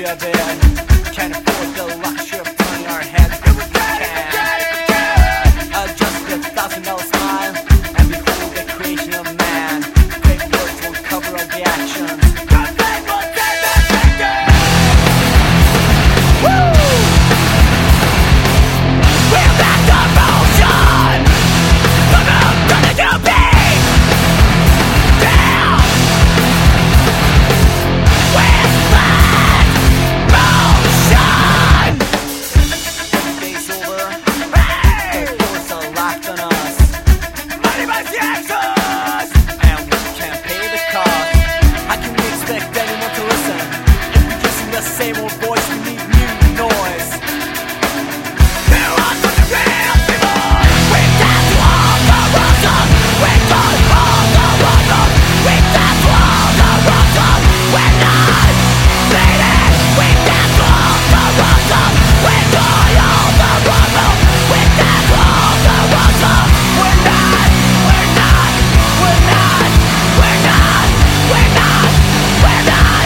a bit. Can't afford the luxury of turning our heads, but we can. Just $1,000 smile and behold the creation of man. Great words will cover all the actions. Same old voice, we need new noise. We're on for the real people. We dance to all the rhythm. We dance to all the rhythm. We dance to all the rhythm. We're not bleeding. We dance to all the rhythm. We enjoy all the rhythm. We dance to all the rhythm. We're not. We're not. We're not. We're not. We're not. We're not.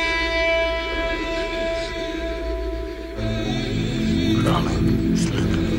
Rana, sleep.